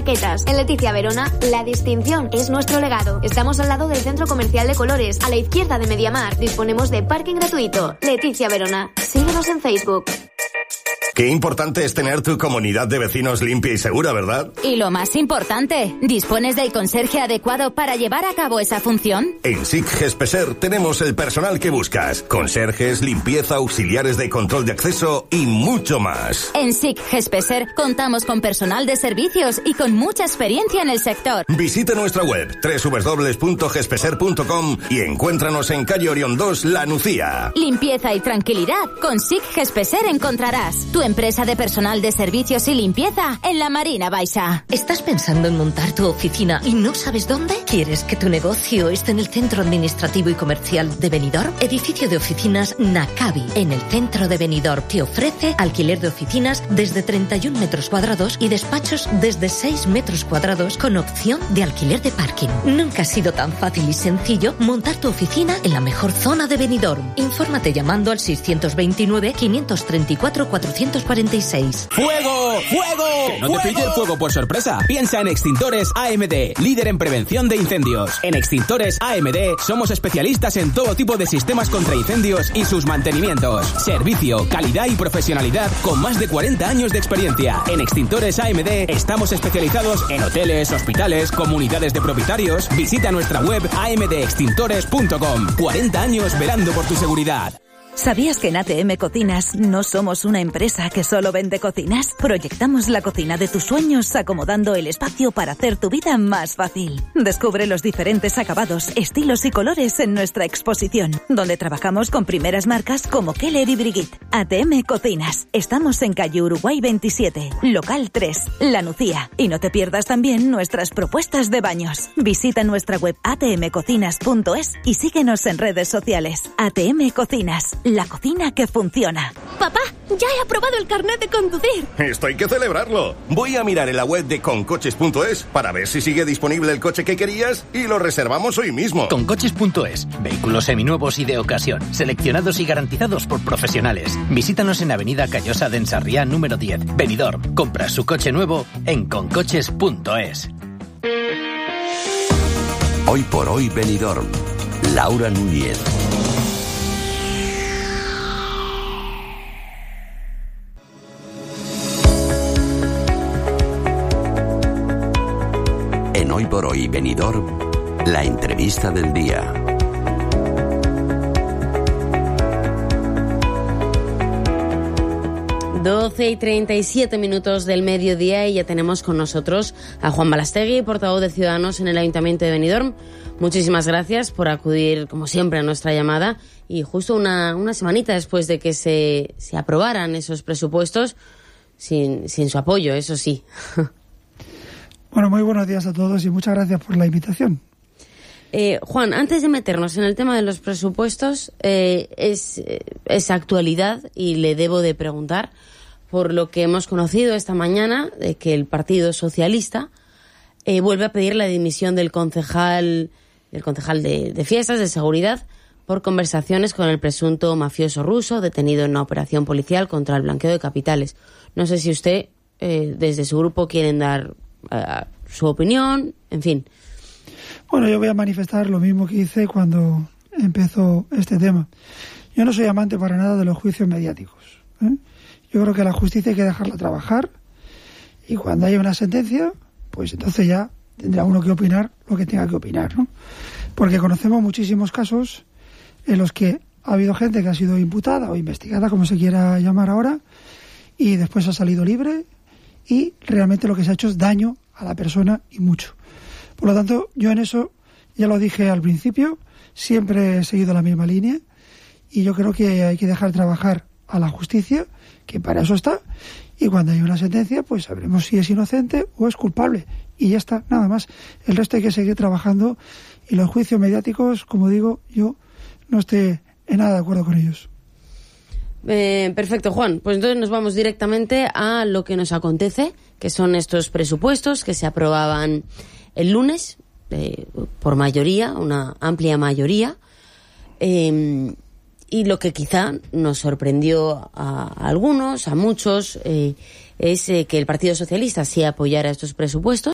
chaquetas. En Leticia Verona, la distinción es nuestro legado. Estamos al lado del Centro Comercial de Colores, a la izquierda de Mediamar. Disponemos de parking gratuito. Leticia Verona. Síguenos en Facebook. Qué importante es tener tu comunidad de vecinos limpia y segura, ¿verdad? Y lo más importante, ¿dispones del conserje adecuado para llevar a cabo esa función? En SIC Gespeser tenemos el personal que buscas. Conserjes, limpieza, auxiliares de control de acceso y mucho más. En SIC Gespeser contamos con personal de servicios y con mucha experiencia en el sector. Visita nuestra web www.gespeser.com y encuéntranos en calle Orión 2, La Nucía. Limpieza y tranquilidad con SIC Gespeser encontrarás. Tu empresa de personal de servicios y limpieza en la Marina Baixa. ¿Estás pensando en montar tu oficina y no sabes dónde? ¿Quieres que tu negocio esté en el centro administrativo y comercial de Benidorm? Edificio de oficinas Nakabi, en el centro de Benidorm. Te ofrece alquiler de oficinas desde 31 metros cuadrados y despachos desde 6 metros cuadrados con opción de alquiler de parking. Nunca ha sido tan fácil y sencillo montar tu oficina en la mejor zona de Benidorm. Infórmate llamando al 629 534 446. ¡Fuego! ¡Fuego! Que no te pille el fuego por sorpresa. Piensa en Extintores AMD, líder en prevención de incendios. En Extintores AMD somos especialistas en todo tipo de sistemas contra incendios y sus mantenimientos. Servicio, calidad y profesionalidad con más de 40 años de experiencia. En Extintores AMD estamos especializados en hoteles, hospitales, comunidades de propietarios. Visita nuestra web amdextintores.com. 40 años velando por tu seguridad. ¿Sabías que en ATM Cocinas no somos una empresa que solo vende cocinas? Proyectamos la cocina de tus sueños acomodando el espacio para hacer tu vida más fácil. Descubre los diferentes acabados, estilos y colores en nuestra exposición, donde trabajamos con primeras marcas como Keller y Brigitte. ATM Cocinas. Estamos en calle Uruguay 27, local 3, La Nucía. Y no te pierdas también nuestras propuestas de baños. Visita nuestra web atmcocinas.es y síguenos en redes sociales. ATM Cocinas. La cocina que funciona. Papá, ya he aprobado el carnet de conducir. Esto hay que celebrarlo. Voy a mirar en la web de concoches.es para ver si sigue disponible el coche que querías y lo reservamos hoy mismo. Concoches.es. Vehículos seminuevos y de ocasión, seleccionados y garantizados por profesionales. Visítanos en Avenida Callosa de Ensarriá número 10, Benidorm. Compra su coche nuevo en concoches.es. Hoy por hoy Benidorm. Laura Núñez. En Hoy por Hoy Benidorm, la entrevista del día. Doce y 37 minutos del mediodía y ya tenemos con nosotros a Juan Balastegui, portavoz de Ciudadanos en el Ayuntamiento de Benidorm. Muchísimas gracias por acudir, como siempre, a nuestra llamada. Y justo una semanita después de que se aprobaran esos presupuestos, sin su apoyo, eso sí. Bueno, muy buenos días a todos y muchas gracias por la invitación. Juan, antes de meternos en el tema de los presupuestos, es actualidad y le debo de preguntar por lo que hemos conocido esta mañana de que el Partido Socialista vuelve a pedir la dimisión del concejal de fiestas, de seguridad, por conversaciones con el presunto mafioso ruso detenido en una operación policial contra el blanqueo de capitales. No sé si usted, desde su grupo, quieren dar su opinión, en fin. Bueno, yo voy a manifestar lo mismo que hice cuando empezó este tema. Yo no soy amante para nada de los juicios mediáticos, ¿eh? Yo creo que la justicia hay que dejarla trabajar y cuando haya una sentencia, pues entonces ya tendrá uno que opinar lo que tenga que opinar, ¿no? Porque conocemos muchísimos casos en los que ha habido gente que ha sido imputada o investigada, como se quiera llamar ahora, y después ha salido libre y realmente lo que se ha hecho es daño a la persona y mucho. Por lo tanto, yo en eso, ya lo dije al principio, siempre he seguido la misma línea y yo creo que hay que dejar trabajar a la justicia, que para eso está, y cuando haya una sentencia, pues sabremos si es inocente o es culpable. Y ya está, nada más. El resto hay que seguir trabajando y los juicios mediáticos, como digo, yo no estoy en nada de acuerdo con ellos. Perfecto, Juan. Pues entonces nos vamos directamente a lo que nos acontece, que son estos presupuestos que se aprobaban el lunes por mayoría, una amplia mayoría, y lo que quizá nos sorprendió a algunos, a muchos, es que el Partido Socialista sí apoyara estos presupuestos.